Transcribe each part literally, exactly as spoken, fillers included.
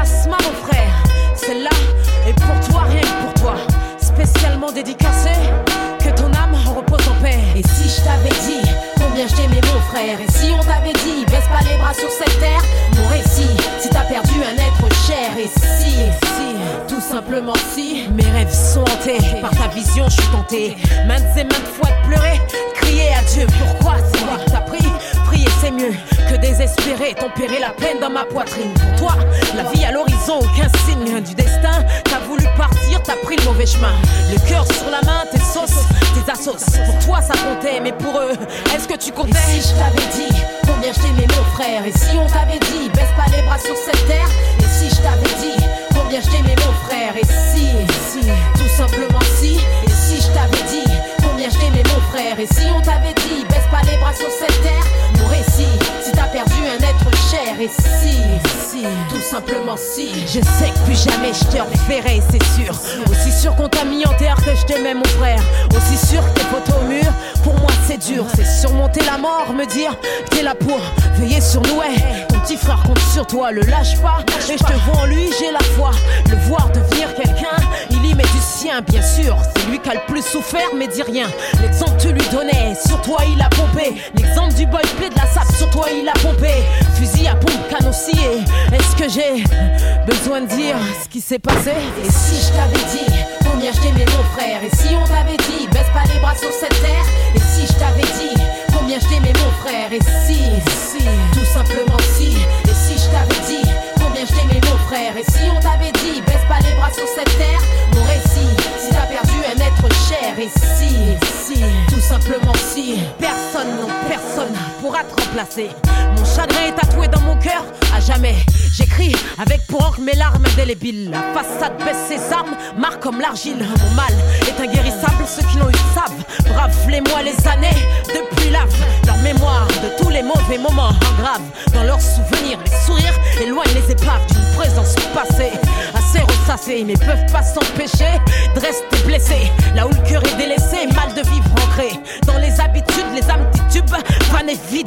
Plasma mon frère, celle-là est pour toi, rien que pour toi. Spécialement dédicacé, que ton âme repose en paix. Et si je t'avais dit combien je t'aimais mon frère, et si on t'avait dit baisse pas les bras sur cette terre, mon récit, si t'as perdu un être cher, et si, et si, tout simplement si, mes rêves sont hantés, par ta vision je suis tenté, maintes et maintes fois de pleurer, crier à Dieu, pourquoi c'est moi qui t'as pris, prier c'est mieux que désespérer, tempérer la peine dans ma poitrine. Pour toi, la vie à l'horizon, aucun signe du destin, t'as voulu partir, t'as pris le mauvais chemin, le cœur sur la main, tes sauces, tes assos, pour toi ça comptait, mais pour eux, est-ce que tu comptais? Et si je t'avais dit combien je t'aimais mon frère, et si on t'avait dit baisse pas les bras sur cette terre, et si je t'avais dit combien je t'aimais mon frère, et si, et si, tout simplement si, et si je t'avais dit combien je t'aimais mon frère, et si on t'avait dit baisse pas les bras sur cette terre, mon récit, si t'as perdu un être cher, et si, et si, tout simplement si, je sais que plus jamais je te reverrai, c'est sûr, aussi sûr qu'on t'a mis en terre que je t'aimais mon frère, aussi sûr que tes photos au mur, pour moi c'est dur, c'est surmonter la mort, me dire que t'es là pour veiller sur nous, ouais. Ton petit frère compte sur toi, le lâche pas, et je te vois en lui, j'ai la foi, le voir devenir quelqu'un, il y met du sien, bien sûr, c'est lui qui a le plus souffert, mais dis rien, l'exemple que tu lui donnais, sur toi il a pompé, l'exemple du boy play de la sape, sur toi il a pompé, fusil à pompe, canon scié, est-ce que j'ai besoin de dire ce qui s'est passé? Et si je t'avais dit combien je t'aimais mon frère, et si on t'avait dit baisse pas les bras sur cette terre, et si je t'avais dit combien je t'aimais mon frère, et si, et si, tout simplement si, et si je t'avais dit combien je t'aimais mon frère, et si on t'avait dit baisse pas les bras sur cette terre, mon récit, si t'as perdu un être cher, et si, et si, tout simplement si, personne, non personne pourra te remplacer, mon chagrin est tatoué dans mon cœur à jamais, j'écris avec pour encre mes larmes indélébiles, la façade baisse ses armes, marque comme l'argile, mon mal est inguérissable, ceux qui l'ont eu savent, brave les mois, les années, depuis lave leur mémoire de tous les mauvais moments en grave, dans leurs souvenirs, les sourires éloignent les épaves d'une présence passée, assez ressassée, mais peuvent pas s'empêcher de rester blessés, là où le cœur est délaissé, mal de vivre ancré, dans les habitudes, les âmes titubes, van et vidées.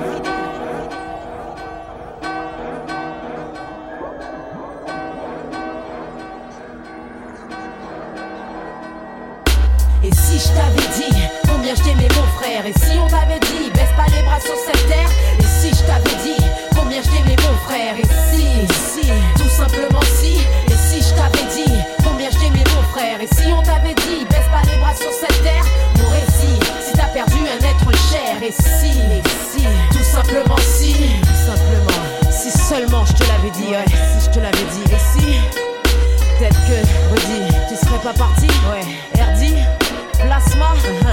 Et si je t'avais dit combien je t'aimais mon frère, et si on t'avait dit baisse pas les bras sur cette terre, et si je t'avais dit combien je t'aimais mon frère, et si, et si, tout simplement si, et si je t'avais dit combien je t'aimais mon frère, et si on t'avait dit baisse pas les bras sur cette terre, mon récit, si t'as perdu un être cher, et si, et si, tout simplement si, tout simplement, si seulement je te l'avais dit, ouais, si je te l'avais dit, et si, peut-être que, redis, tu serais pas parti, ouais, R D, Plasma,